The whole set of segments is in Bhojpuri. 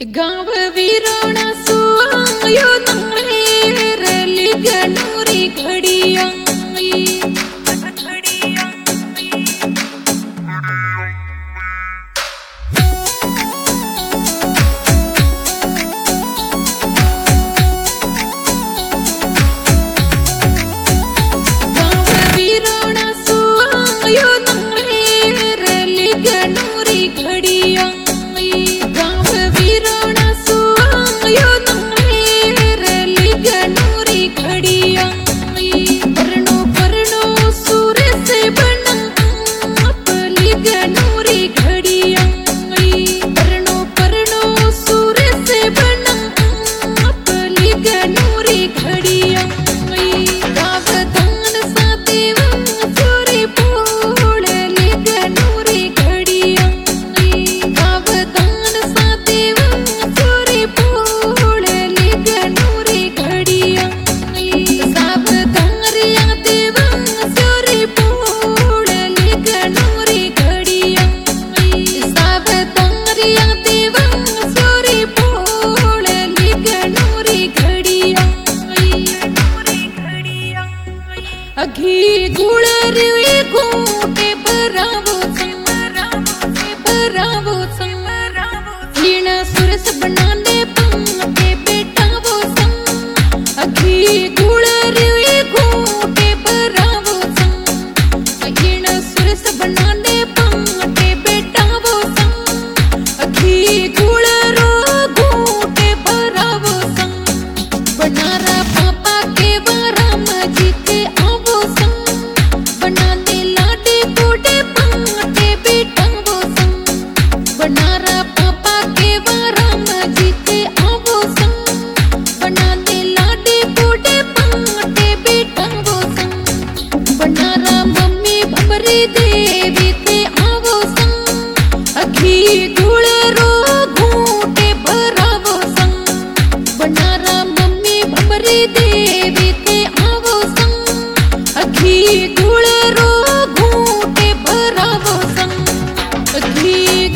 गाँव वीरोना सुआयो रली गनूरी घड़िया अघी गुळरी घोटे बरावो लीना सुरस बनाने पंगे बेटावो अघी गुळरी घोटे बरावो लीना सुरस बनाने पंगे बेटावो अघी गुळरो घोटे बरावो बनारा पापा के वराम जी के बनारा पापा के वराम जी के आवो बना दे लाडे कोडे पंगटे बेटावो बनारा मम्मी भबरी देवी ते आवो अघी गुळरो घोटे भरावो बनारा मम्मी भबरी देवी ते आवो अघी गुळरो घोटे भरावो अघी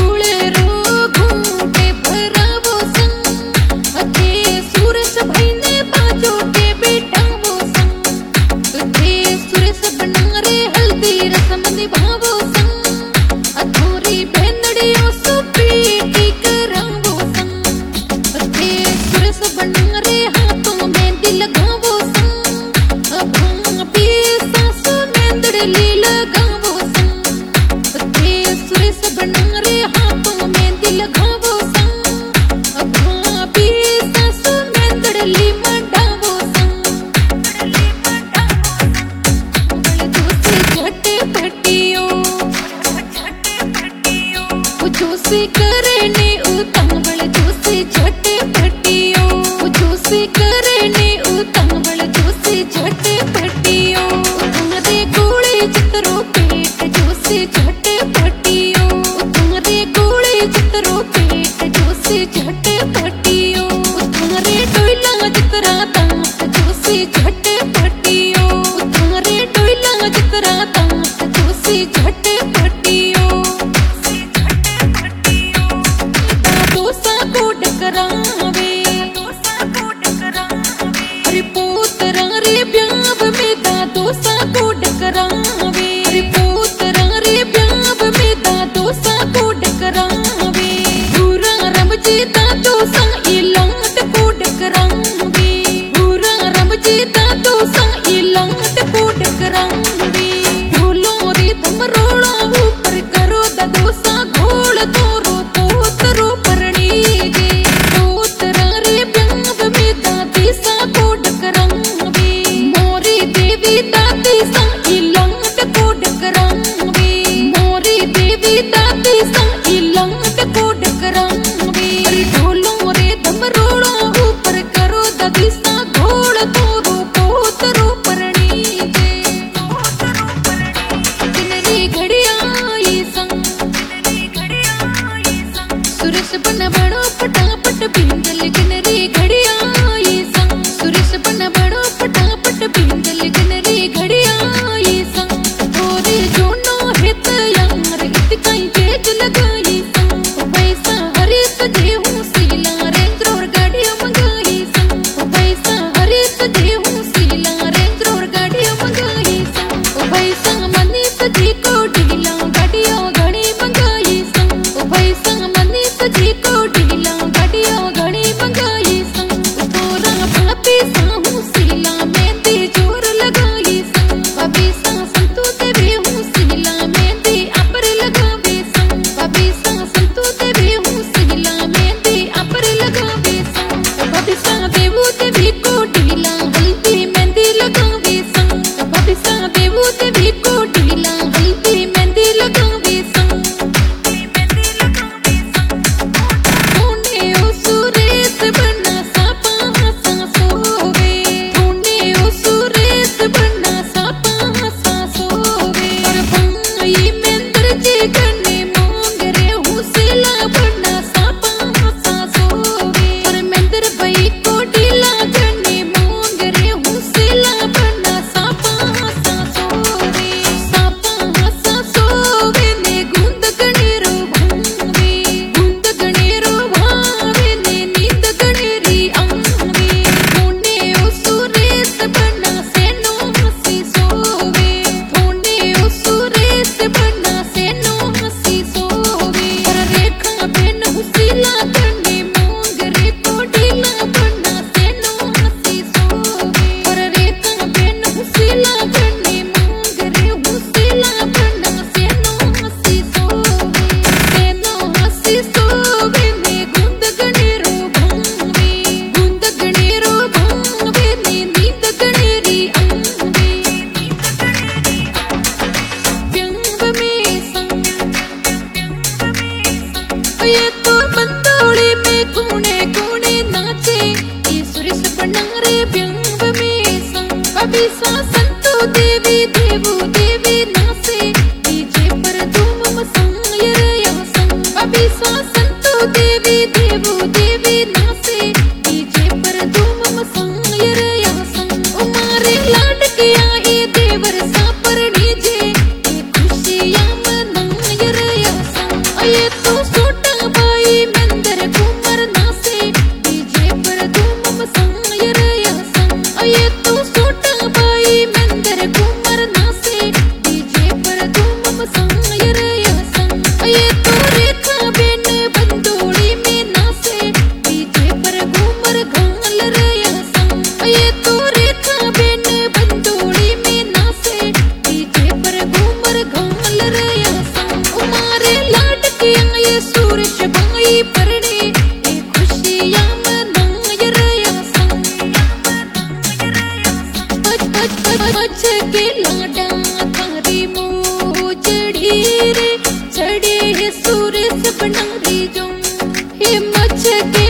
जोशी करने उतावल जोशी झटे पटियो जोशी करने उतावल जोशी झटे पटियो तुम्हारे गोले चित्रो पेट जोशी झटे पटियो तुम्हारे गोले चित्रो पेट जोशी झटे पटियो तुम्हारे डोइला चित्रा दांत जोशी झटे पटियो तुम्हारे डोइला चित्रा दांत जोशी झटे पटियो अरे पोतरा रे ब्याव में दादोसा को डकरावे अरे पोतरा रे ब्याव में दादोसा को डकरावे पूरा रमजी दादोसा इलांट को डकरावे पूरा रमजी दादोसा इलांट को डकरावे ढोलो रे तुम रोड़ा ऊपर करो दादोसा घोल तोरो पोतरो परणी गे दादी सा इलांट को डकरावे मोरी देवी दादी सा इलांट को डकरावे अरे ढोलो रे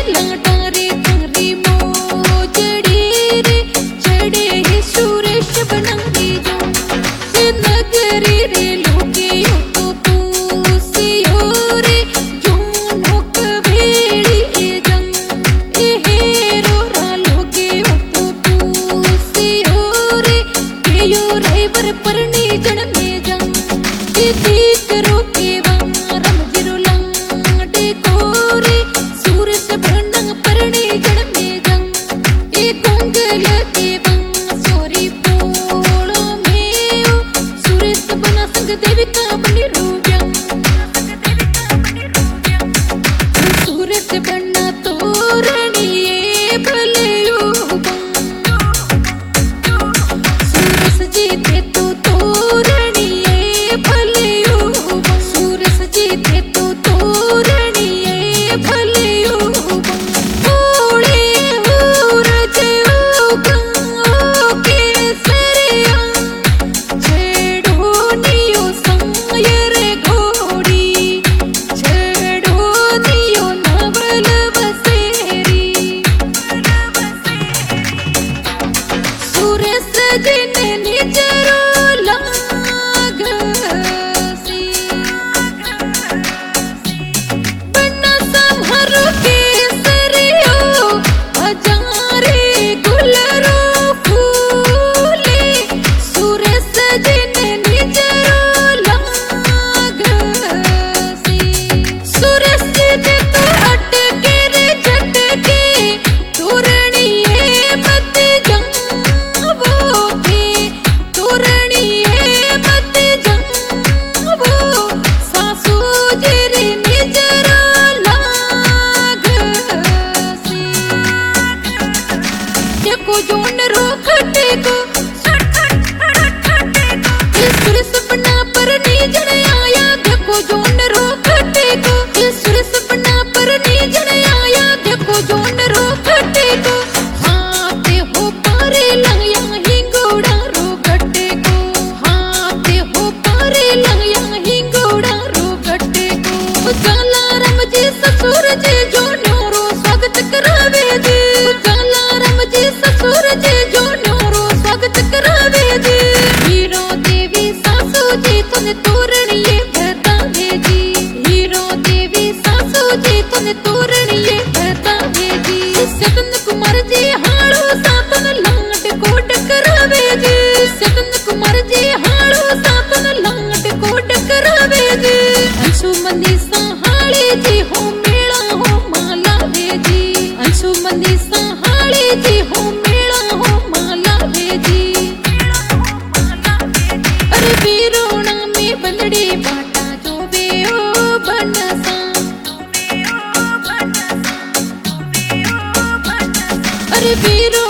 लाटारे थारी मोजड़ी रे चढ़े है सुरेश बनंगी जो नगरी रे लोगे तो पूसियो रे जो नोक वेड़ी जंग हेरो रा लोगे तो पूसियो रे केयो राइबर परनी जन में जंग दीक रोके वारम जिरो लांडे कोरे सूरज बनंग परनी जन में जंग ए गोंगल के सोरी पोलो में सूरज बना संग देविका बनी रूप्या सूरज बना तोरणी भले सूरज जीते तो तोरणी भले सूरज जीते तो तोरणी भले ओड़े सूरज के सरिया छेड़ो नियो सायर घोड़ी छेड़ो नियो नवल बसेरी सूरज जिने निजरो लागसी बन्ना संहरो के सरियो हजारे गुलरो फूले सूरज जिने निजरो लागसी सूरज जिने तो अटके रे झटके तोरणिए मत जंगो के तोरणिए मत जंगो सासू जिरे निजरो लागसी देखो जोन रो खटे को सुर सपना पर नीजन आया देखो जोन रो खटे को सुर सपना पर नीजन आया देखो जोन रो खटे को हाँ पे हो पारे लंगया हिंगोड़ा रो गट्टे को हाँ पे हो पारे लंगया हिंगोड़ा रो गट्टे को जाला राम जी ससुर जी जो नोरो स्वागत करावे जी जाला राम जी ससुर जी जो नोरो स्वागत करावे जी हीरो देवी सासू जी तुने तोरणिए बतावे जी हीरो देवी सासू जी तुने तोरणिए बतावे जी सतन कुमार जी हाड़ो सातन लाट कोट करावे जी सतन कुमार जी हाड़ो सातन लाट कोट करावे जी अंशु मंदी सहाळे जी हो मेला हो माला भेजी अंशु मंदी सहाळे जी हो मेला हो माला भेजी अरे वीरोणा में बंदड़ी बाटा जो बेओ बनसा अरे वीरो